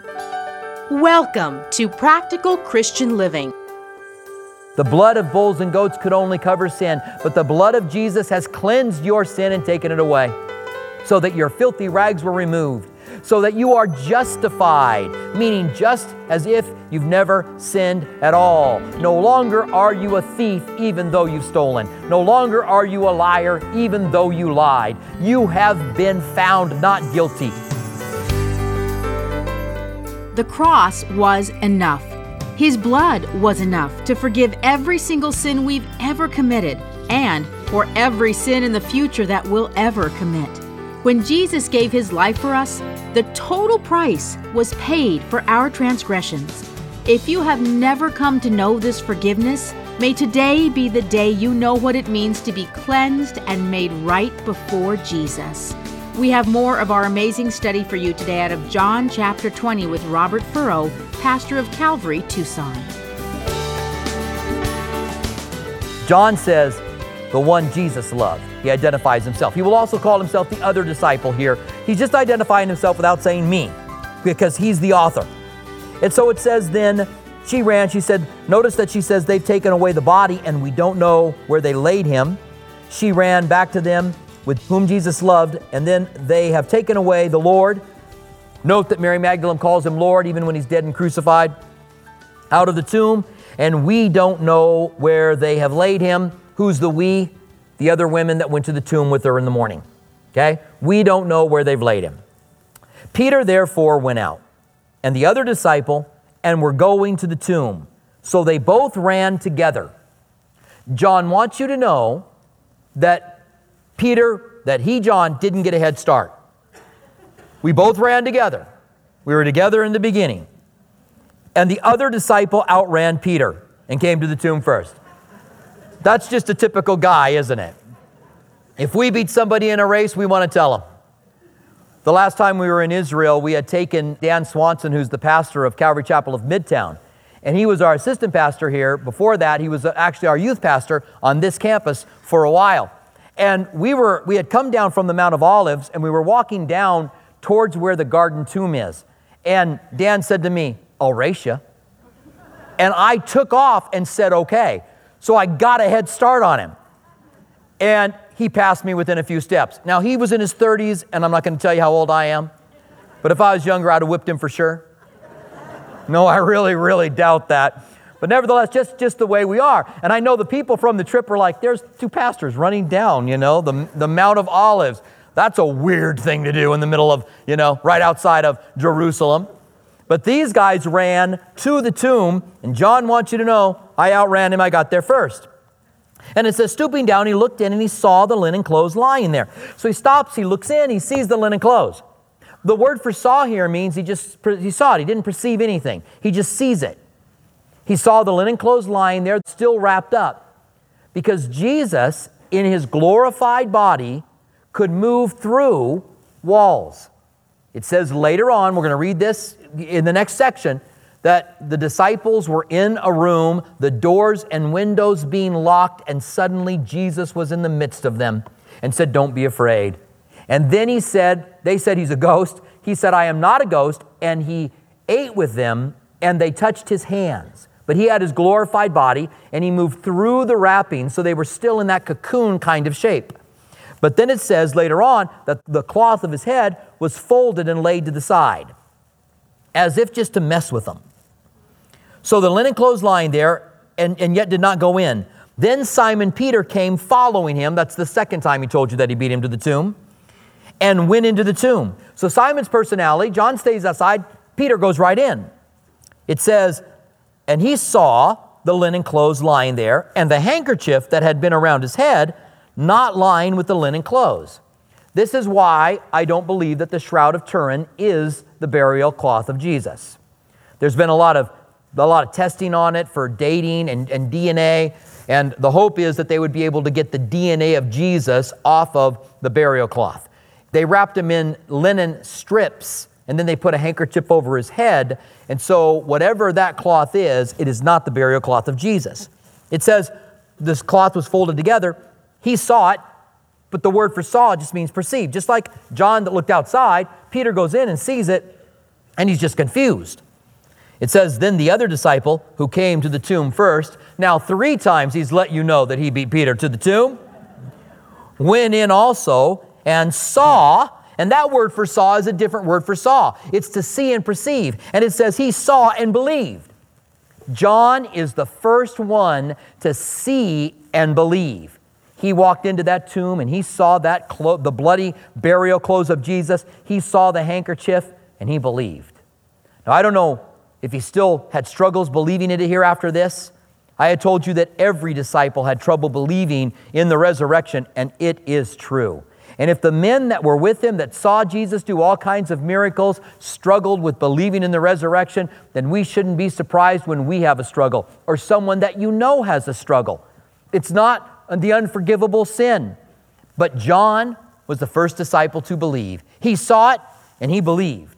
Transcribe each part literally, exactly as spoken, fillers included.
Welcome to Practical Christian Living. The blood of bulls and goats could only cover sin, but the blood of Jesus has cleansed your sin and taken it away, so that your filthy rags were removed, so that you are justified, meaning just as if you've never sinned at all. No longer are you a thief, even though you've stolen. No longer are you a liar, even though you lied. You have been found not guilty. The cross was enough. His blood was enough to forgive every single sin we've ever committed and for every sin in the future that we'll ever commit. When Jesus gave His life for us, the total price was paid for our transgressions. If you have never come to know this forgiveness, may today be the day you know what it means to be cleansed and made right before Jesus. We have more of our amazing study for you today out of John chapter twenty with Robert Furrow, pastor of Calvary, Tucson. John says, the one Jesus loved. He identifies himself. He will also call himself the other disciple here. He's just identifying himself without saying me, because he's the author. And so it says then, she ran, she said, notice that she says they've taken away the body and we don't know where they laid him. She ran back to them with whom Jesus loved, and then they have taken away the Lord. Note that Mary Magdalene calls him Lord even when he's dead and crucified, out of the tomb, and we don't know where they have laid him. Who's the we? The other women that went to the tomb with her in the morning. Okay? We don't know where they've laid him. Peter therefore went out, and the other disciple, and were going to the tomb. So they both ran together. John wants you to know that Peter, that he, John, didn't get a head start. We both ran together. We were together in the beginning. And the other disciple outran Peter and came to the tomb first. That's just a typical guy, isn't it? If we beat somebody in a race, we want to tell them. The last time we were in Israel, we had taken Dan Swanson, who's the pastor of Calvary Chapel of Midtown. And he was our assistant pastor here. Before that, he was actually our youth pastor on this campus for a while. And we were we had come down from the Mount of Olives, and we were walking down towards where the garden tomb is. And Dan said to me, I'll race you. And I took off and said, okay. So I got a head start on him. And he passed me within a few steps. Now, he was in his thirties, and I'm not going to tell you how old I am. But if I was younger, I'd have whipped him for sure. No, I really, really doubt that. But nevertheless, just, just the way we are. And I know the people from the trip were like, there's two pastors running down, you know, the, the Mount of Olives. That's a weird thing to do in the middle of, you know, right outside of Jerusalem. But these guys ran to the tomb, and John wants you to know, I outran him, I got there first. And it says, stooping down, he looked in and he saw the linen clothes lying there. So he stops, he looks in, he sees the linen clothes. The word for saw here means he just, he saw it, he didn't perceive anything. He just sees it. He saw the linen clothes lying there, still wrapped up. Because Jesus, in his glorified body, could move through walls. It says later on, we're going to read this in the next section, that the disciples were in a room, the doors and windows being locked, and suddenly Jesus was in the midst of them and said, don't be afraid. And then he said, they said he's a ghost. He said, I am not a ghost. And he ate with them, and they touched his hands. But he had his glorified body, and he moved through the wrappings, so they were still in that cocoon kind of shape. But then it says later on that the cloth of his head was folded and laid to the side, as if just to mess with them. So the linen clothes lying there, and, and yet did not go in. Then Simon Peter came following him. That's the second time he told you that he beat him to the tomb, and went into the tomb. So Simon's personality, John stays outside, Peter goes right in. It says, and he saw the linen clothes lying there, and the handkerchief that had been around his head, not lying with the linen clothes. This is why I don't believe that the Shroud of Turin is the burial cloth of Jesus. There's been a lot of a lot of testing on it for dating and, and D N A, and the hope is that they would be able to get the D N A of Jesus off of the burial cloth. They wrapped him in linen strips, and then they put a handkerchief over his head. And so whatever that cloth is, it is not the burial cloth of Jesus. It says this cloth was folded together. He saw it, but the word for saw just means perceive. Just like John that looked outside, Peter goes in and sees it, And he's just confused. It says, then the other disciple who came to the tomb first, now three times he's let you know that he beat Peter to the tomb, went in also and saw, and that word for saw is a different word for saw. It's to see and perceive. And it says he saw and believed. John is the first one to see and believe. He walked into that tomb and he saw that clo- the bloody burial clothes of Jesus. He saw the handkerchief and he believed. Now, I don't know if he still had struggles believing it here after this. I had told you that every disciple had trouble believing in the resurrection, and it is true. And if the men that were with him that saw Jesus do all kinds of miracles struggled with believing in the resurrection, then we shouldn't be surprised when we have a struggle, or someone that you know has a struggle. It's not the unforgivable sin. But John was the first disciple to believe. He saw it and he believed.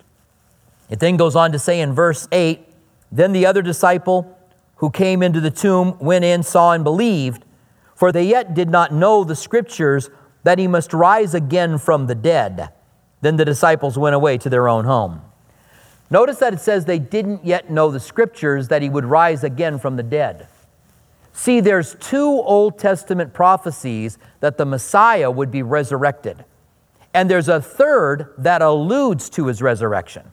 It then goes on to say in verse eight, then the other disciple who came into the tomb went in, saw and believed, for they yet did not know the scriptures that he must rise again from the dead. Then the disciples went away to their own home. Notice that it says they didn't yet know the scriptures that he would rise again from the dead. See, there's two Old Testament prophecies that the Messiah would be resurrected. And there's a third that alludes to his resurrection.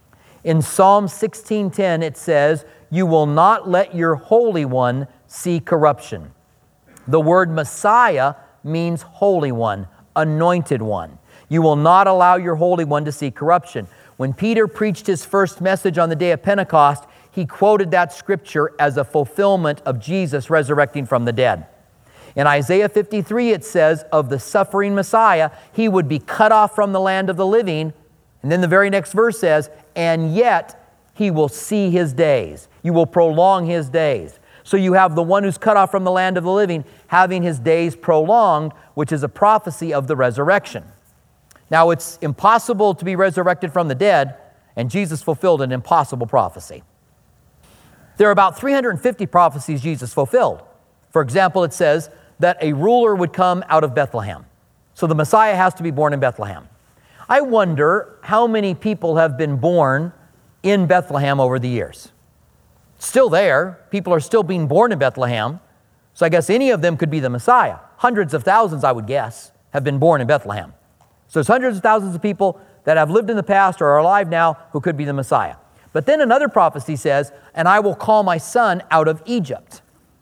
In Psalm sixteen ten, it says, you will not let your Holy One see corruption. The word Messiah means Holy One, Anointed One. You will not allow your Holy One to see corruption. When Peter preached his first message on the day of Pentecost, he quoted that scripture as a fulfillment of Jesus resurrecting from the dead. In Isaiah fifty-three, it says of the suffering Messiah, he would be cut off from the land of the living. And then the very next verse says, and yet he will see his days. You will prolong his days. So you have the one who's cut off from the land of the living having his days prolonged, which is a prophecy of the resurrection. Now, it's impossible to be resurrected from the dead, and Jesus fulfilled an impossible prophecy. There are about three hundred fifty prophecies Jesus fulfilled. For example, it says that a ruler would come out of Bethlehem. So the Messiah has to be born in Bethlehem. I wonder how many people have been born in Bethlehem over the years. Still there. People are still being born in Bethlehem. So I guess any of them could be the Messiah. Hundreds of thousands, I would guess, have been born in Bethlehem. So there's hundreds of thousands of people that have lived in the past or are alive now who could be the Messiah. But then another prophecy says, and I will call my son out of Egypt.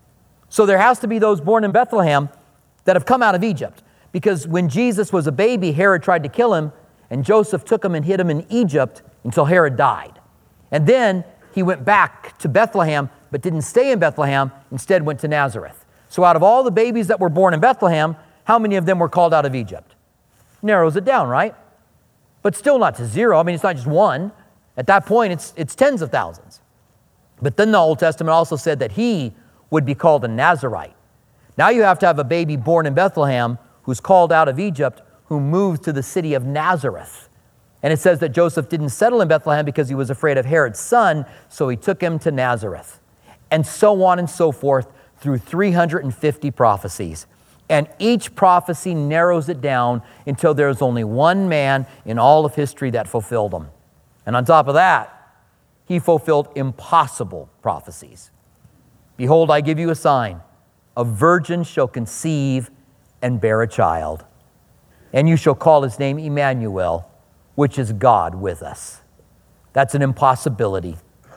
So there has to be those born in Bethlehem that have come out of Egypt. Because when Jesus was a baby, Herod tried to kill him, and Joseph took him and hid him in Egypt until Herod died. And then he went back to Bethlehem, but didn't stay in Bethlehem, instead went to Nazareth. So out of all the babies that were born in Bethlehem, how many of them were called out of Egypt? Narrows it down, right? But still not to zero. I mean, it's not just one. At that point, it's, it's tens of thousands. But then the Old Testament also said that he would be called a Nazarite. Now you have to have a baby born in Bethlehem who's called out of Egypt, who moves to the city of Nazareth. And it says that Joseph didn't settle in Bethlehem because he was afraid of Herod's son, so he took him to Nazareth. And so on and so forth through three hundred fifty prophecies. And each prophecy narrows it down until there's only one man in all of history that fulfilled them. And on top of that, he fulfilled impossible prophecies. Behold, I give you a sign. A virgin shall conceive and bear a child. And you shall call his name Emmanuel, which is God with us. That's an impossibility.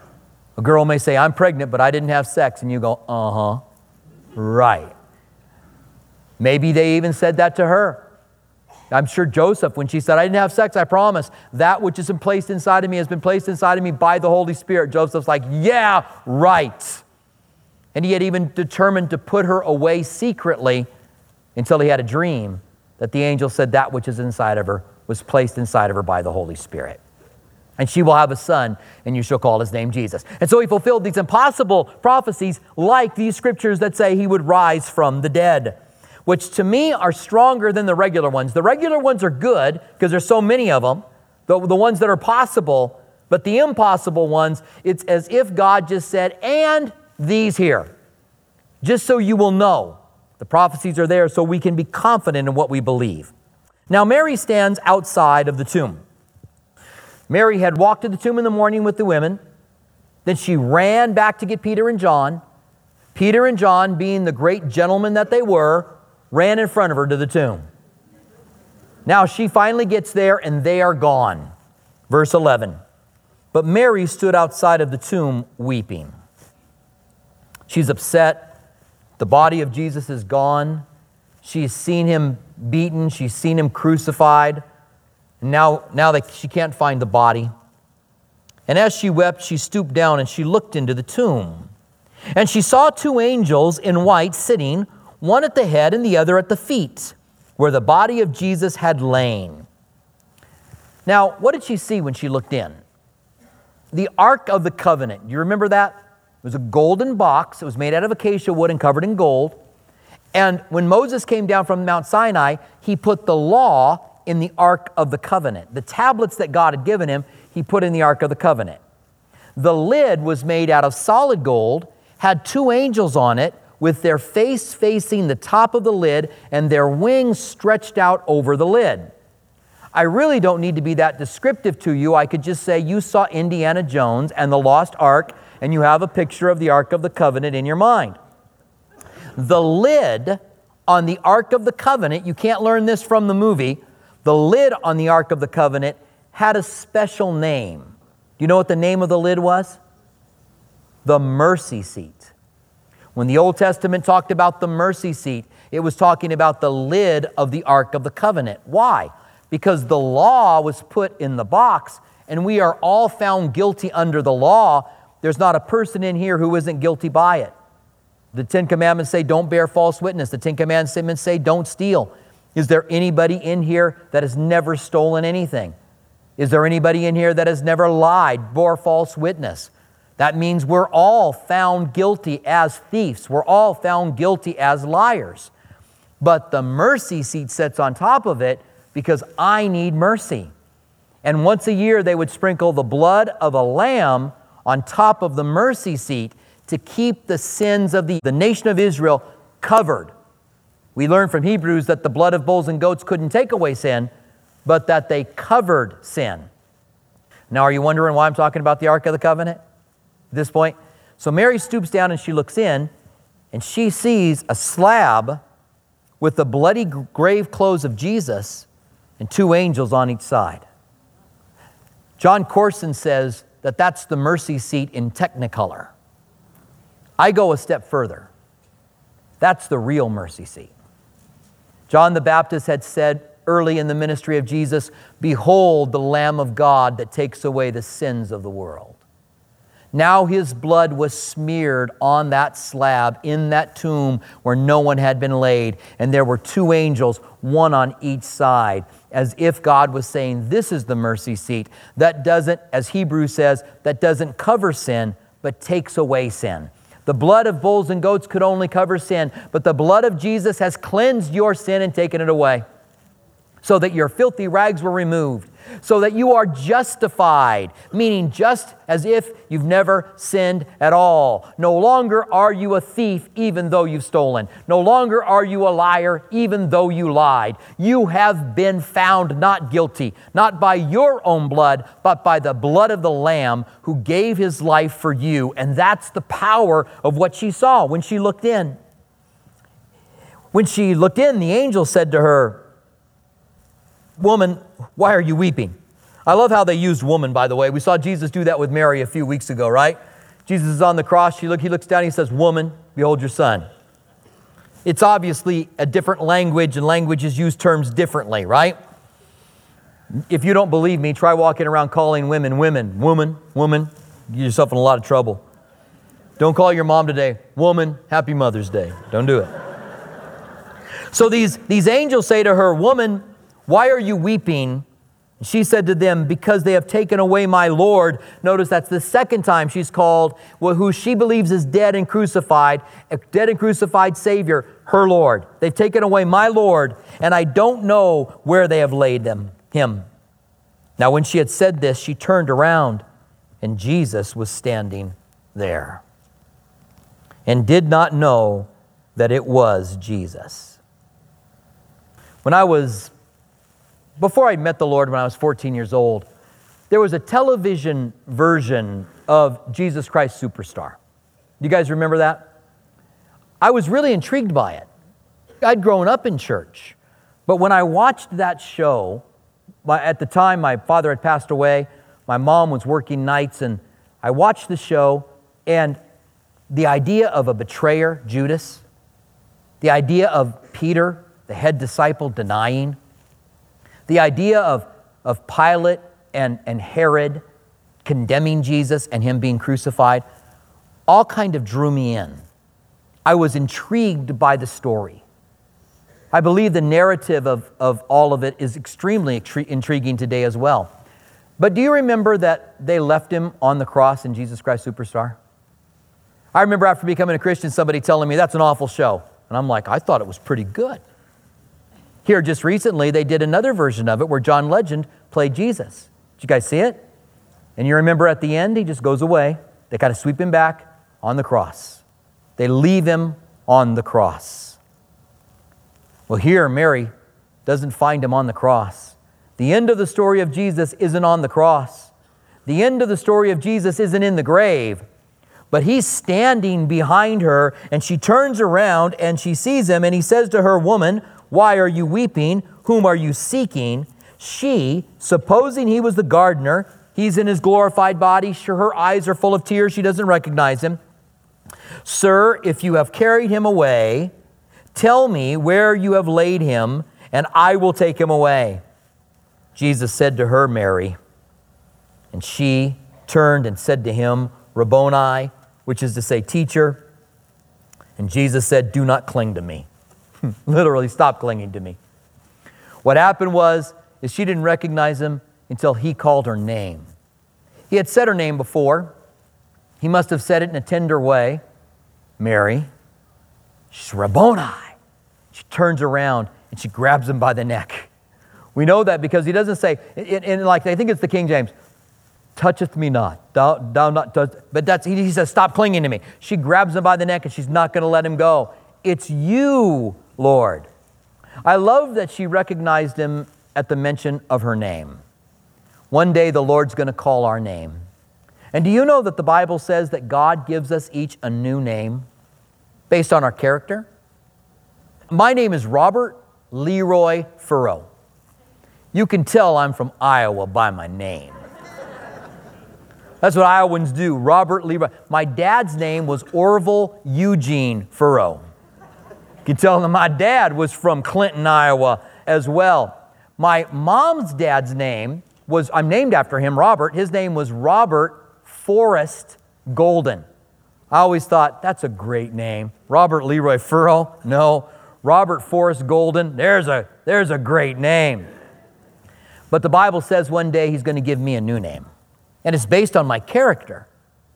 A girl may say, I'm pregnant, but I didn't have sex. And you go, uh-huh, right. Maybe they even said that to her. I'm sure Joseph, when she said, I didn't have sex, I promise, that which is placed inside of me has been placed inside of me by the Holy Spirit. Joseph's like, yeah, right. And he had even determined to put her away secretly until he had a dream that the angel said that which is inside of her was placed inside of her by the Holy Spirit. And she will have a son, and you shall call his name Jesus. And so he fulfilled these impossible prophecies like these scriptures that say he would rise from the dead, which to me are stronger than the regular ones. The regular ones are good because there's so many of them, the, the ones that are possible, but the impossible ones, it's as if God just said, and these here, just so you will know. The prophecies are there so we can be confident in what we believe. Now, Mary stands outside of the tomb. Mary had walked to the tomb in the morning with the women. Then she ran back to get Peter and John. Peter and John, being the great gentlemen that they were, ran in front of her to the tomb. Now she finally gets there and they are gone. Verse eleven. But Mary stood outside of the tomb weeping. She's upset. The body of Jesus is gone. She's seen him beaten. She's seen him crucified. And now, now that she can't find the body. And as she wept, she stooped down and she looked into the tomb. And she saw two angels in white sitting, one at the head and the other at the feet, where the body of Jesus had lain. Now, what did she see when she looked in? The Ark of the Covenant. Do you remember that? It was a golden box. It was made out of acacia wood and covered in gold. And when Moses came down from Mount Sinai, he put the law in the Ark of the Covenant. The tablets that God had given him, he put in the Ark of the Covenant. The lid was made out of solid gold, had two angels on it with their face facing the top of the lid and their wings stretched out over the lid. I really don't need to be that descriptive to you. I could just say you saw Indiana Jones and the Lost Ark, and you have a picture of the Ark of the Covenant in your mind. The lid on the Ark of the Covenant, you can't learn this from the movie, the lid on the Ark of the Covenant had a special name. Do you know what the name of the lid was? The mercy seat. When the Old Testament talked about the mercy seat, it was talking about the lid of the Ark of the Covenant. Why? Because the law was put in the box, and we are all found guilty under the law. There's not a person in here who isn't guilty by it. The Ten Commandments say don't bear false witness. The Ten Commandments say don't steal. Is there anybody in here that has never stolen anything? Is there anybody in here that has never lied, bore false witness? That means we're all found guilty as thieves. We're all found guilty as liars. But the mercy seat sits on top of it because I need mercy. And once a year they would sprinkle the blood of a lamb on top of the mercy seat to keep the sins of the, the nation of Israel covered. We learn from Hebrews that the blood of bulls and goats couldn't take away sin, but that they covered sin. Now, are you wondering why I'm talking about the Ark of the Covenant at this point? So Mary stoops down and she looks in, and she sees a slab with the bloody grave clothes of Jesus and two angels on each side. John Corson says that that's the mercy seat in Technicolor. I go a step further. That's the real mercy seat. John the Baptist had said early in the ministry of Jesus, "Behold the Lamb of God that takes away the sins of the world." Now his blood was smeared on that slab in that tomb where no one had been laid. And there were two angels, one on each side, as if God was saying, this is the mercy seat that doesn't, as Hebrews says, that doesn't cover sin, but takes away sin. The blood of bulls and goats could only cover sin, but the blood of Jesus has cleansed your sin and taken it away, so that your filthy rags were removed, so that you are justified, meaning just as if you've never sinned at all. No longer are you a thief, even though you've stolen. No longer are you a liar, even though you lied. You have been found not guilty, not by your own blood, but by the blood of the Lamb who gave his life for you. And that's the power of what she saw when she looked in. When she looked in, the angel said to her, "Woman, why are you weeping?" I love how they used woman, by the way. We saw Jesus do that with Mary a few weeks ago, right? Jesus is on the cross. She look, he looks down, he says, "Woman, behold your son." It's obviously a different language, and languages use terms differently, right? If you don't believe me, try walking around calling women, women, woman, woman. You get yourself in a lot of trouble. Don't call your mom today, "Woman, happy Mother's Day." Don't do it. So these, these angels say to her, "Woman, why are you weeping?" She said to them, "Because they have taken away my Lord." Notice that's the second time she's called, well, who she believes is dead and crucified, a dead and crucified Savior, her Lord. They've taken away my Lord, and I don't know where they have laid them, him. Now, when she had said this, she turned around, and Jesus was standing there, and did not know that it was Jesus. When I was Before I met the Lord when I was fourteen years old, there was a television version of Jesus Christ Superstar. You guys remember that? I was really intrigued by it. I'd grown up in church, but when I watched that show, at the time my father had passed away, my mom was working nights, and I watched the show, and the idea of a betrayer, Judas, the idea of Peter, the head disciple, denying, the idea of, of Pilate and, and Herod condemning Jesus and him being crucified, all kind of drew me in. I was intrigued by the story. I believe the narrative of, of all of it is extremely intriguing today as well. But do you remember that they left him on the cross in Jesus Christ Superstar? I remember after becoming a Christian, somebody telling me, that's an awful show. And I'm like, I thought it was pretty good. Here just recently, they did another version of it where John Legend played Jesus. Did you guys see it? And you remember at the end, he just goes away. They kind of sweep him back on the cross. They leave him on the cross. Well, here, Mary doesn't find him on the cross. The end of the story of Jesus isn't on the cross. The end of the story of Jesus isn't in the grave. But he's standing behind her, and she turns around and she sees him, and he says to her, woman, why are you weeping? Whom are you seeking? She, supposing he was the gardener, he's in his glorified body, sure, her eyes are full of tears, she doesn't recognize him. Sir, if you have carried him away, tell me where you have laid him, and I will take him away. Jesus said to her, Mary, and she turned and said to him, Rabboni, which is to say, teacher. And Jesus said, do not cling to me. Literally, stop clinging to me. What happened was, is she didn't recognize him until he called her name. He had said her name before. He must have said it in a tender way. Mary. She's Rabboni. She turns around and she grabs him by the neck. We know that because he doesn't say, in, in like, I think it's the King James, toucheth me not, thou, thou not, touch, but that's, he, he says, stop clinging to me. She grabs him by the neck and she's not going to let him go. It's you, Lord. I love that she recognized him at the mention of her name. One day the Lord's going to call our name. And do you know that the Bible says that God gives us each a new name based on our character? My name is Robert Leroy Furrow. You can tell I'm from Iowa by my name. That's what Iowans do, Robert Leroy. My dad's name was Orville Eugene Furrow. You can tell that my dad was from Clinton, Iowa as well. My mom's dad's name was, I'm named after him, Robert. His name was Robert Forrest Golden. I always thought, that's a great name. Robert Leroy Furrow? No. Robert Forrest Golden? There's a, there's a great name. But the Bible says one day he's going to give me a new name. And it's based on my character.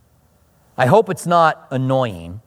I hope it's not annoying.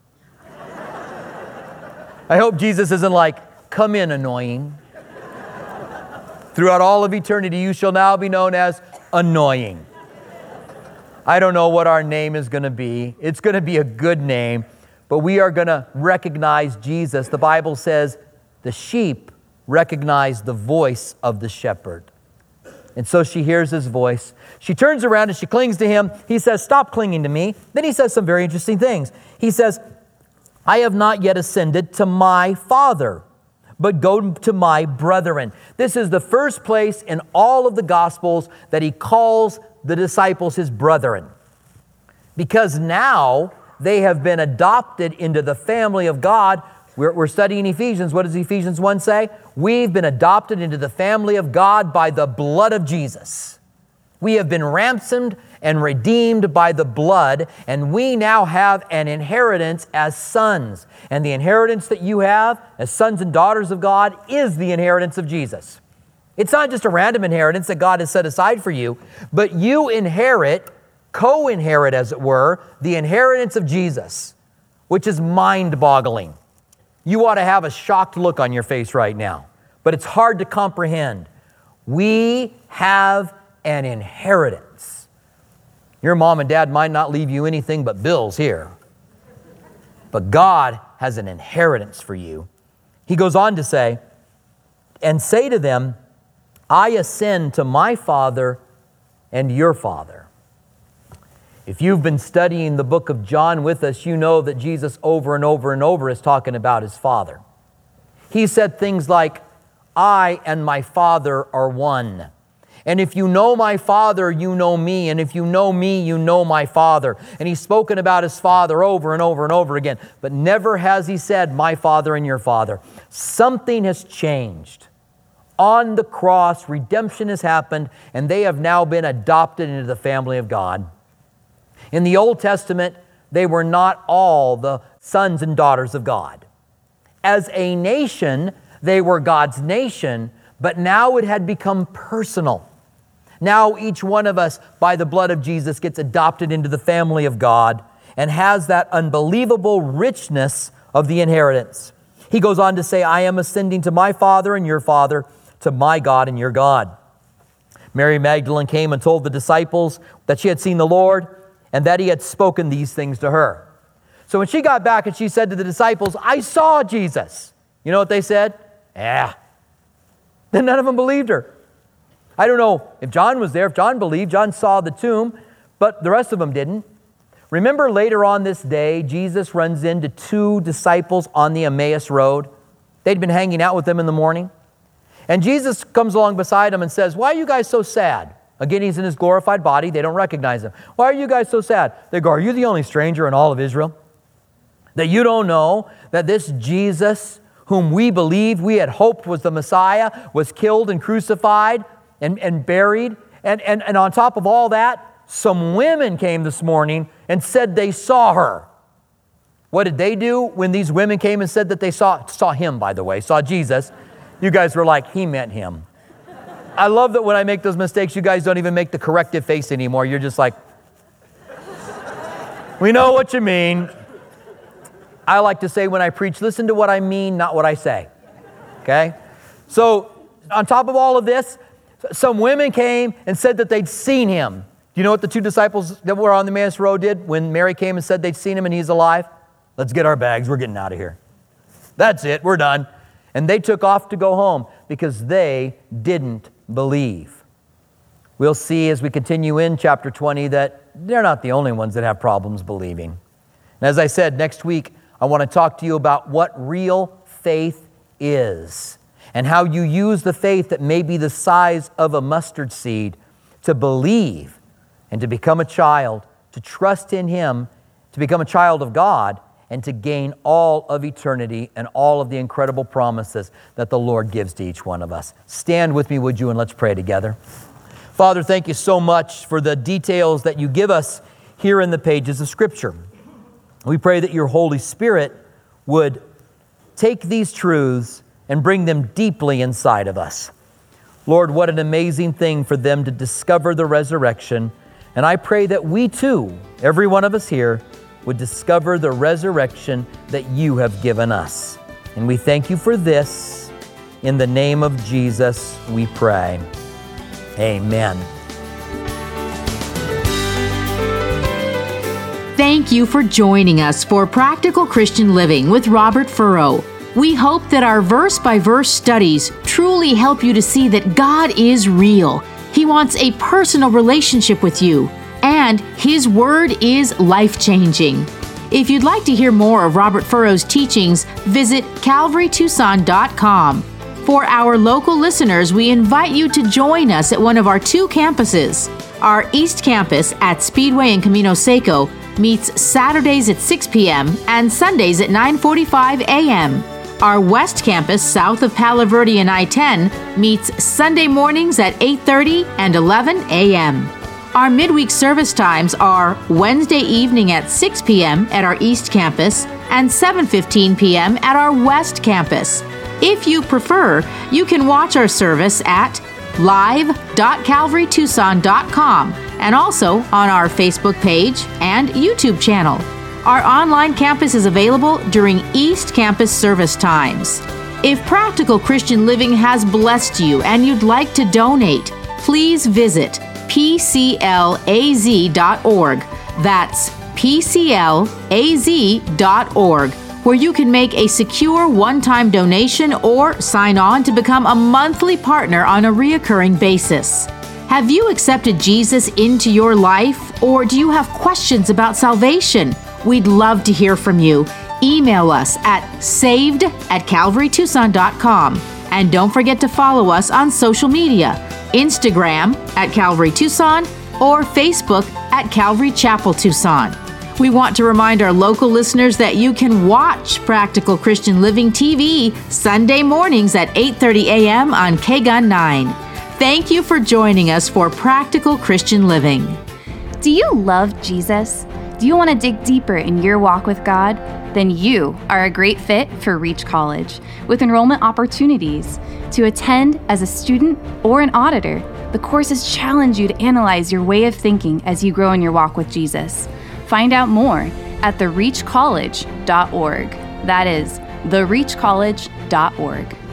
I hope Jesus isn't like, come in, annoying. Throughout all of eternity, you shall now be known as annoying. I don't know what our name is going to be. It's going to be a good name, but we are going to recognize Jesus. The Bible says the sheep recognize the voice of the shepherd. And so she hears his voice. She turns around and she clings to him. He says, stop clinging to me. Then he says some very interesting things. He says, I have not yet ascended to my Father, but go to my brethren. This is the first place in all of the Gospels that he calls the disciples his brethren. Because now they have been adopted into the family of God. We're, we're studying Ephesians. What does Ephesians one say? We've been adopted into the family of God by the blood of Jesus. We have been ransomed and redeemed by the blood, and we now have an inheritance as sons. And the inheritance that you have as sons and daughters of God is the inheritance of Jesus. It's not just a random inheritance that God has set aside for you, but you inherit, co-inherit as it were, the inheritance of Jesus, which is mind-boggling. You ought to have a shocked look on your face right now, but it's hard to comprehend. We have an inheritance. Your mom and dad might not leave you anything but bills here, but God has an inheritance for you. He goes on to say, and say to them, I ascend to my Father and your Father. If you've been studying the book of John with us, you know that Jesus over and over and over is talking about his Father. He said things like, I and my Father are one. And if you know my Father, you know me. And if you know me, you know my Father. And he's spoken about his Father over and over and over again. But never has he said, my Father and your Father. Something has changed. On the cross, redemption has happened, and they have now been adopted into the family of God. In the Old Testament, they were not all the sons and daughters of God. As a nation, they were God's nation, but now it had become personal. Now each one of us, by the blood of Jesus, gets adopted into the family of God and has that unbelievable richness of the inheritance. He goes on to say, I am ascending to my Father and your Father, to my God and your God. Mary Magdalene came and told the disciples that she had seen the Lord and that he had spoken these things to her. So when she got back and she said to the disciples, I saw Jesus. You know what they said? Yeah. Then none of them believed her. I don't know if John was there, if John believed, John saw the tomb, but the rest of them didn't. Remember later on this day, Jesus runs into two disciples on the Emmaus Road. They'd been hanging out with them in the morning. And Jesus comes along beside them and says, why are you guys so sad? Again, he's in his glorified body. They don't recognize him. Why are you guys so sad? They go, are you the only stranger in all of Israel? That you don't know that this Jesus, whom we believed, we had hoped was the Messiah, was killed and crucified and, and buried. And, and, and on top of all that, some women came this morning and said they saw her. What did they do when these women came and said that they saw, saw him, by the way, saw Jesus? You guys were like, he meant him. I love that when I make those mistakes, you guys don't even make the corrective face anymore. You're just like, we know what you mean. I like to say when I preach, listen to what I mean, not what I say. Okay? So on top of all of this, some women came and said that they'd seen him. Do you know what the two disciples that were on the Emmaus Road did when Mary came and said they'd seen him and he's alive? Let's get our bags. We're getting out of here. That's it. We're done. And they took off to go home because they didn't believe. We'll see as we continue in chapter twenty that they're not the only ones that have problems believing. And as I said, next week, I want to talk to you about what real faith is and how you use the faith that may be the size of a mustard seed to believe and to become a child, to trust in Him, to become a child of God, and to gain all of eternity and all of the incredible promises that the Lord gives to each one of us. Stand with me, would you, and let's pray together. Father, thank you so much for the details that you give us here in the pages of Scripture. We pray that your Holy Spirit would take these truths and bring them deeply inside of us. Lord, what an amazing thing for them to discover the resurrection. And I pray that we too, every one of us here, would discover the resurrection that you have given us. And we thank you for this. In the name of Jesus, we pray. Amen. Thank you for joining us for Practical Christian Living with Robert Furrow. We hope that our verse-by-verse studies truly help you to see that God is real. He wants a personal relationship with you, and His Word is life-changing. If you'd like to hear more of Robert Furrow's teachings, visit calvary tucson dot com. For our local listeners, we invite you to join us at one of our two campuses. Our East Campus at Speedway and Camino Seco meets Saturdays at six p.m. and Sundays at nine forty-five a.m. Our West Campus, south of Palo Verde and I ten, meets Sunday mornings at eight thirty and eleven a.m. Our midweek service times are Wednesday evening at six p.m. at our East Campus and seven fifteen p.m. at our West Campus. If you prefer, you can watch our service at live dot calvary tucson dot com and also on our Facebook page and YouTube channel. Our online campus is available during East Campus service times. If Practical Christian Living has blessed you and you'd like to donate, please visit p c l a z dot org. That's p c l a z dot org, where you can make a secure one-time donation or sign on to become a monthly partner on a reoccurring basis. Have you accepted Jesus into your life, or do you have questions about salvation? We'd love to hear from you. Email us at saved at calvary tucson dot com. And don't forget to follow us on social media, Instagram at Calvary Tucson or Facebook at Calvary Chapel Tucson. We want to remind our local listeners that you can watch Practical Christian Living T V Sunday mornings at eight thirty a.m. on K G U N nine. Thank you for joining us for Practical Christian Living. Do you love Jesus? Do you want to dig deeper in your walk with God? Then you are a great fit for Reach College, with enrollment opportunities. To attend as a student or an auditor, the courses challenge you to analyze your way of thinking as you grow in your walk with Jesus. Find out more at the reach college dot org. That is the reach college dot org.